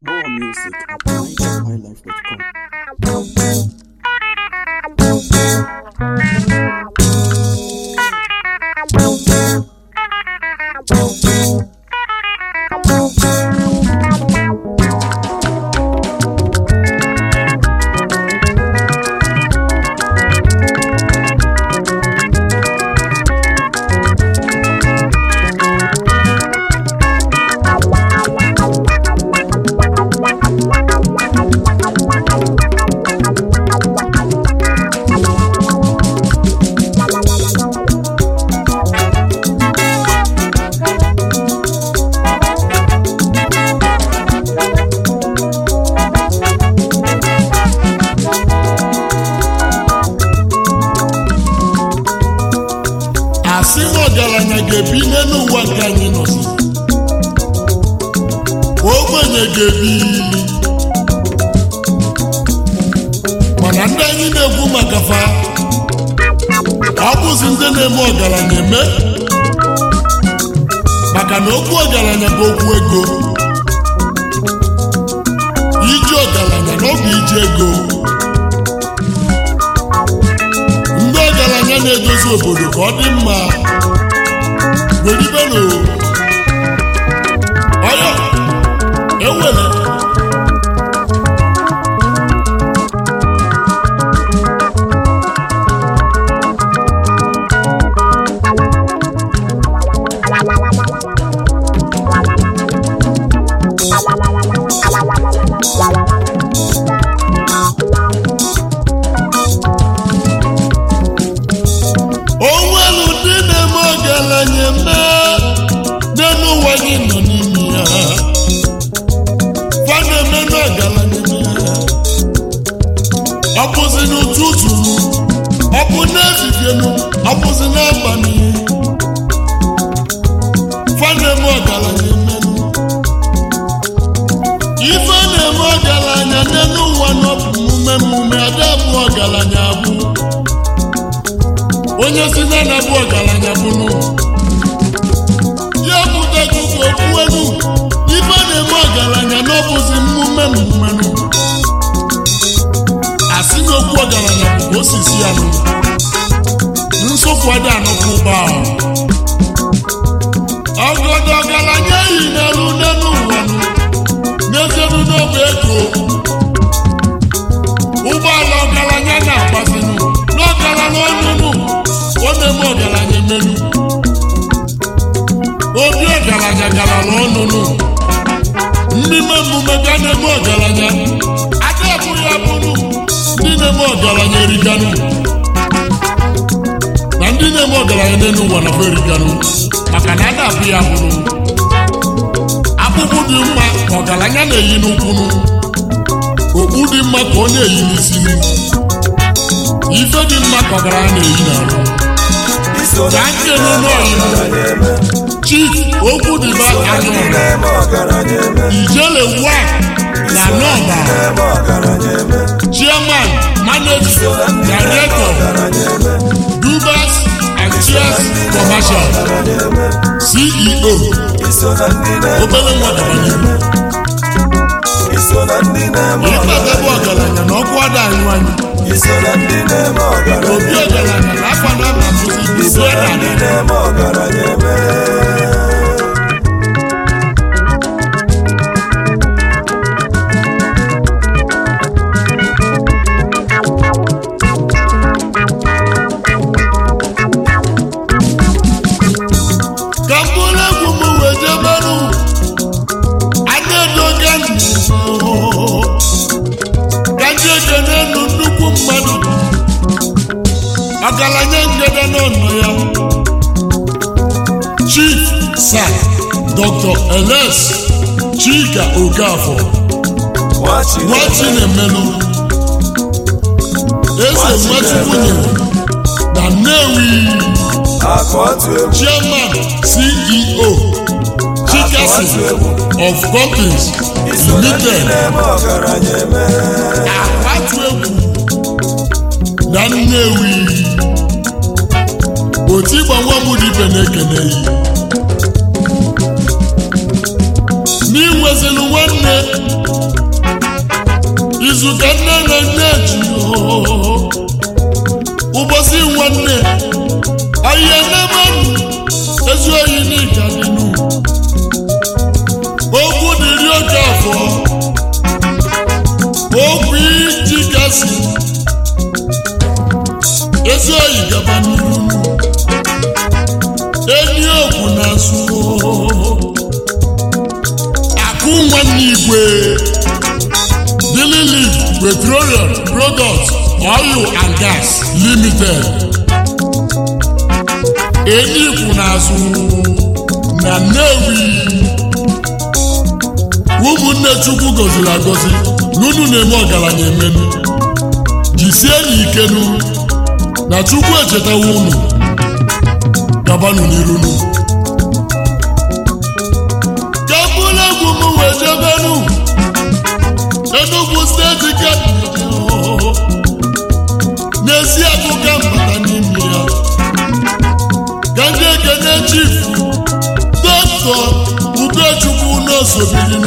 More music at nighthilife.com. Ọgaranya ga-ebi n'elu ụwa nke anyị nọzi, ogbenye ga-ebi ili, mana ndị anyị na-ekwu maka fa ọ bụzi ndị na-eme ọgaranya eme, maka na okwu ọgaranya bụ okwu ego. Iji ọgaranya na ọ bụ iji ego. Ndị ọgaranya na-edozi obodo ka ọ dị mma. Welibelo ọyọ ewele onwelu dị na-eme ọgaranya eme n'elu ụwa gị nọ n'ime ya. Fa na-eme n'ọgaranya eme, ọ bụzi n'ụtụtụ, ọ bụ n'efifie, ọ bụzi n'abalị. Fa na-eme ọgaranya eme, ife na-eme ọgaranya n'elu ụwa n'ọbụ mmume ada bụ ọgaranya abụ. Onye si na na bụ ọgaranya bụnụ ya pụtago okwu elu. Ife na-eme ọgaranya n'ọbụzi mmumenụ. Asị na okwu ọgaranya bụ osisi ya nụ nsọkwu adị anọkwu ụba ọgọdọ ọgaranya yi n'elu ụwa nụ n'ezeru n'ọba ego. Ụgbọala ọgaranya na-agbazinụ n'ọgaranya ọnụnụ ọ na-eme ọgaranya emelu. Obi ọgaranya gara n'ọnụnụ mmemme emume ga na-eme ọgaranya ada abụghị abụrụ. Ndị na-eme ọgaranya eriganụ, na ndị na-eme ọgaranya n'elu ụwa na be eriganụ, maka na ada abụghị abụrụ. Akpụkpụ dị mma ka ọgaranya na-eyi n'ụkwụnụ, okpu dị mma ka ọ na-eyi n'isi, ife dị mma ka ọgaranya na-eyi n'arụ. Ka nke n'ụlọ Chief Okwudiba Ijele wa na Nọba, Chairman, Manager, Director, Dubas and Cheers Commercial, CEO, obere nwagaranya. Ịkpatebe ọgaranya na ọkụ ada anyị nwanyị. Obi ọgaranya na afọ na mba mbụzi ise ka mkpụrụ egwu m wee jeberụ adaedoga ka ndị ekene nụ nnukwu mmadụ ọgaranya ngede n'ọnọ ya. Chief Sir Dr. Ls. Chika Okafor Nwachinemelu Eze Nwachukwu na Nnewi, Chairman CEO Chikasi of Companies Limited, Akwatu egwu na Nnewi. Oti gbanwa mụ dị ibe na-ekene yi n'inwezelu nwanne gaba n'iru enyi okwu na-asụ akụ nwanne igwe Daily Leaf Petroleum Products Oil and Gas Limited enyi okwu na-asụ na Nnewi ụmụnne Chukwu gọziri agọzi n'unu na-eme ọgaranya emenu jisie n'ikenu na Chukwu echetawa unu gabanụ n'irunu kapụla egwu m wee jebenu Enugu steeti n'ezi akụka mbata n'ime ya ka ndị ekene Chief Dr. Ugochukwu n'osobirinu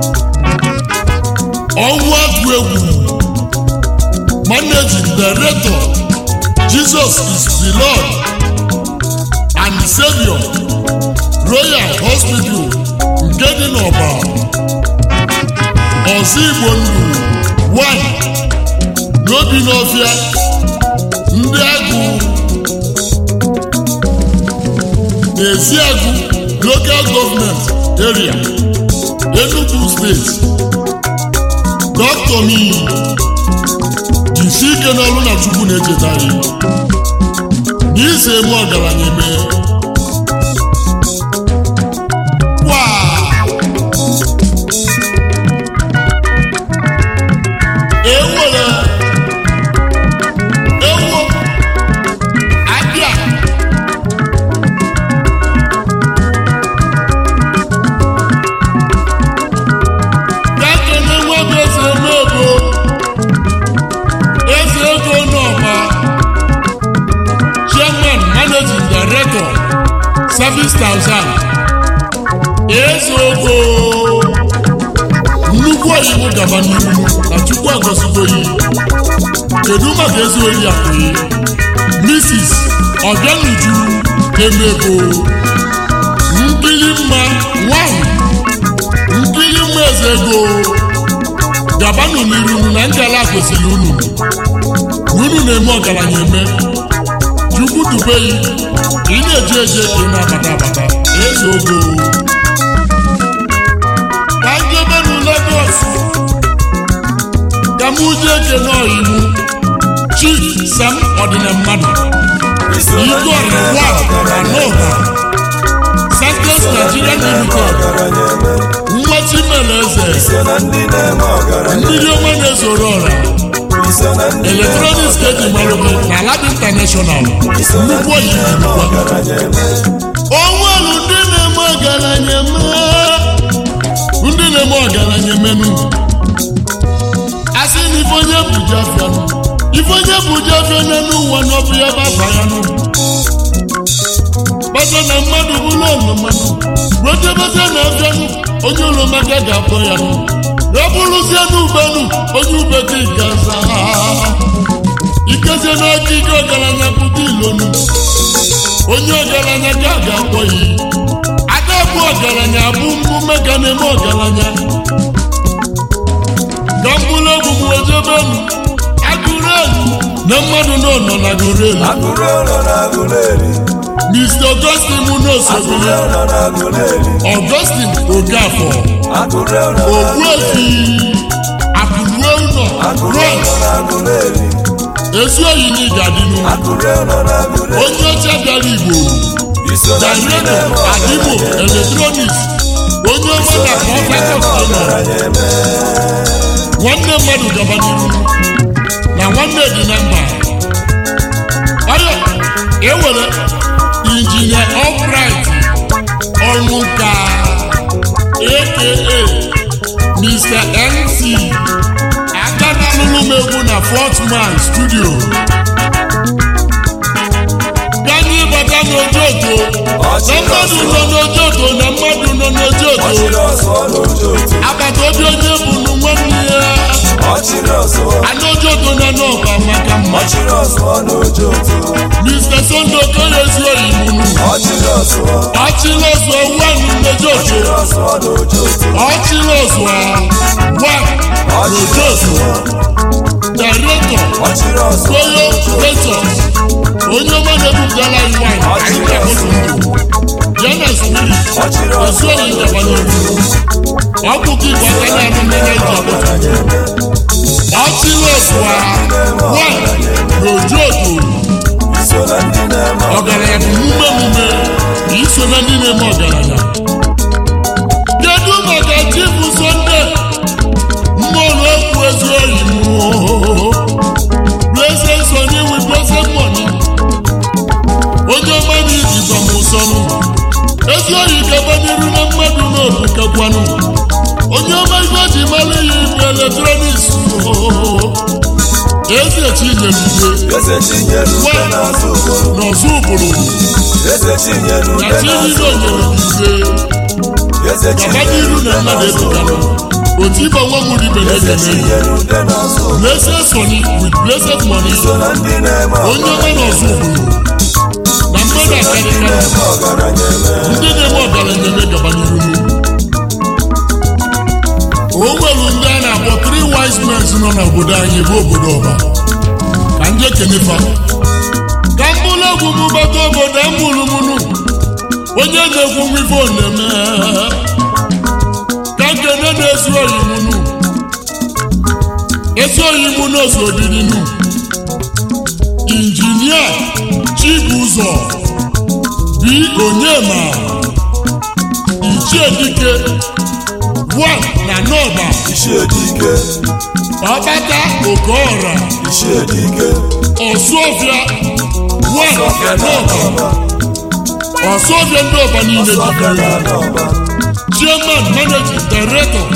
ọnwa agụ egwu Managing Director Jesus is the Lord and Savior Royal Hospital nke dị n'Ọba Ozigbo Ndụ 1 n'obi n'ọfịa ndị agụ n'ezi agụ Local Government Area Enugu State Dr. Mi jisi ike n'ọrụ na Chukwu na-echeta anyị n'ise eme ọgaranya eme ewere ewo abịa gakene nwoke eze eme ego eze ego n'ọma Chairman Managing Director Service 1000 eze ogo nnukwu oyibo gaba n'ihu na Chukwu agọzigo yi kedu maka ezi oyi akwụghị Mrs. Obianuju Emego nkiri mma nwanyị nkiri mma eze ego gabanụ n'iru na njala kwesịrị unu na-eme ọgaranya eme Chukwu dubeyi ị na-eje eje ka ị na-abata abata eze ogo ka njebenu Lagos ka mụ jee kene ọyiwu Chief Sam Ọdịnammadụ Igor Anọha Santos Nigeria Limited Nwachi Meleze mmiri ọma na-ezoro ọra Electronics State Marobe na Lab International nnukwu oyiwu onwelu ndị na-eme ọgaranya ndị na-eme ọgaranya emenu asị na ifonye bụ jafia n'ụwa n'ọbụ ya baba ya nụ kpata na mmadụ bụrụ ọnụmanụ rotebata na afianụ onye ụlọmaka ga-akpọ ya nụ rabụrụzie n'ubenu onye ubeke gaza ikezie n'aka ike ọgaranya pụta ilonu onye ọgaranya ka a ga-akpọ ya ada bụ ọgaranya bụ mmume ga na-eme ọgaranya ka mkpụrụ egwu m ojebenu agụrelu na mmadụ nọ na agụrelu Mr. Augustine Munosobili Augustine Okafor Ogbuefi Akụruwe ụlọ Bronx ezi oyi n'Igadinu onye ọcha bịara Igbo Director Adimo Electronics onye ọma na Port nwanne mmadụ gaba n'iru na nwanne dị na mba ọrịa ewere Injinia Albright Ọnwụka aka Mr. MC Agana Lulumegwu na Fort Man Studio ganye bata n'ojoto na mmadụ nọ n'ojoto agbata obi onye bụ nwanne ya anojoto na n'ọba maka mma Mr. Sunday Okoye ezi oyiwu Ọchịlọzụọ 1 n'ojoto Ọchịlọzụọ 1 n'ojoto Director Royal Ventures onye ọma na-ebupụtala anyị nwanyị anyị na-akpọtụ ndụ ya na spirit ezu oyi njaba n'obi ọkpụkọ igwe aka na-anụ mmanya iji akpọtụ ọchịrị osụwa nwanyị na oju otu ọgaranya bụ mume iso na ndị na-eme ọgaranya. Kedu maka Chifu Sunday mmụọ okwu ezi oyi blessed Sonny with blessed money onye ọma na ijizọ m ụsọnụ ezi oyi gaba n'iru na mmadụ n'obu kakwanụ onye ọma ibe ji mara ya ibu eletrọniks eze Chinyerube n'ọzọ ụbụrụ na Chinyere Onyerebe gaba n'iru na mmadụ ebugalụ otu ịba nwa nwere ibe na-ekene blessed Sonny with blessed money onye ọma n'ọzọ ụbụrụ na mmadụ akarịka ndị na-eme ọgaranya eme gaba n'iru o nwere ndị a na-akpọ 3 wise men nọ n'obodo anyị bụ obodo ọba ka ndị ekenefa ka mkpụrụ egwu m bata obodo mụrụmụnụ onye na-ekwu nwa ife na-eme ka nkene na-esi oyi mụnụ esi oyi mụ n'ozu odidinu injinia Chibụzọ bi Onyema Ichiedike na Nọba Ọbata Okeọra Ọsụọfịa na Nọba Ọsụọfịa ndị ọba niile jikere Chairman Managing Director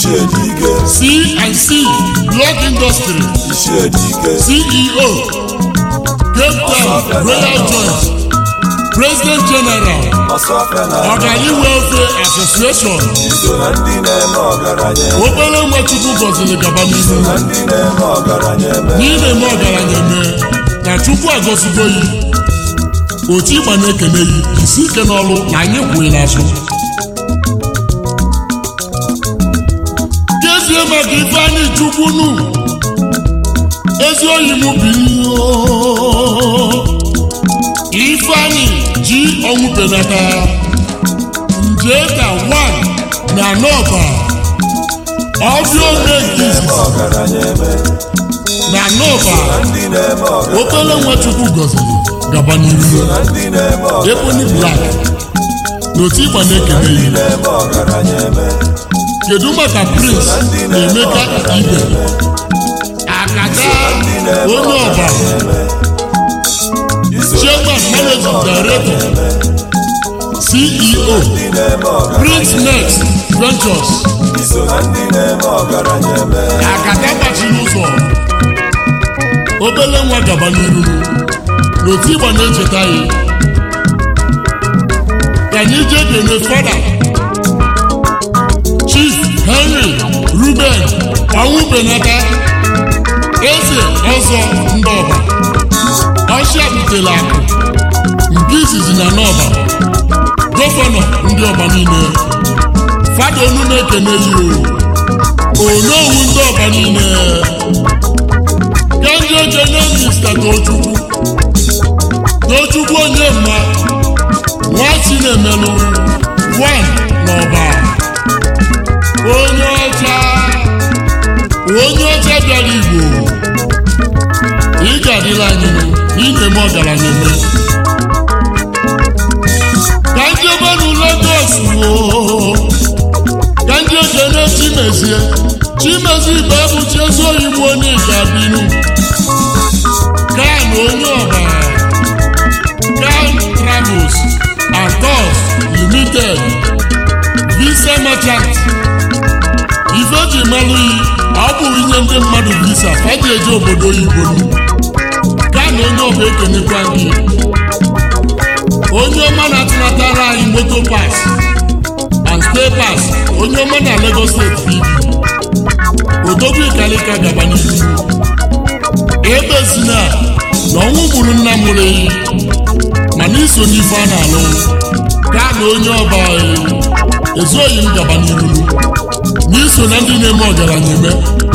C&C Block Industry CEO Cape Town Royal Joint President General Ọgani Welfare Association obere nwachukwu gọziri gaba n'ihu n'ime eme ọgaranya eme na Chukwu agọzigo yi otu ịgba na-ekene yi isi ike n'ọrụ na anyị kwụghị n'azụ kezie maka Ifeanyị Chukwunu ezi oyi mụ bi Ifeanyị ji ọnwụ penata Njeka 1 na Nọba ọbịa oge nke na Nọba obere nwachukwu gọziri gaba n'iru Ebony Black n'otu ịgba na-ekene yi. Kedu maka Prince na Emeka Ibe Akada onye ọba Chairman Managing Director CEO Prince Next Ventures Akada gbachiri ụzọ obele nwa gaba n'iru n'otu ịgba na-echeta ya ka anyị jee kene fada Chief Henry Ruben ọnwụ penata eze ọzọ ndị ọba ọchịa butere akụ nke izizi na Nọba gọvanọ ndị ọba niile fada onu na-ekene yi onowu ndị ọba niile ka ndị ekene Mr. Tochukwu onye mma nwa Chinemelụ 1 n'ọba onye ọcha bịara Igbo ị ga-adịla anyị n'ime eme ọgaranya eme ka ndị obenụ Lagos ka ndị ekene Chimezie Ibe ebuchi ezi oyibo onye ga-abịnụ kan onye ọba Kan Travels and Tours Limited Visa Merchant ife ji malụ yi ọ bụ inye ndị mmadụ visa ka ji eje obodo oyibo kan onye ọba ekenekwa gị onye ọma na-atụnatara anyị moto pass and stay pass onye ọma na Lagos State Bibi odogwu ikalika gaba n'ihu ebezina na ọnwụ gburu nna mụrụ eyi mana iso n'ife a na-alụ ka na onye ọba ezuoyi m gaba n'ihu n'iso na ndị na-eme ọgaranya eme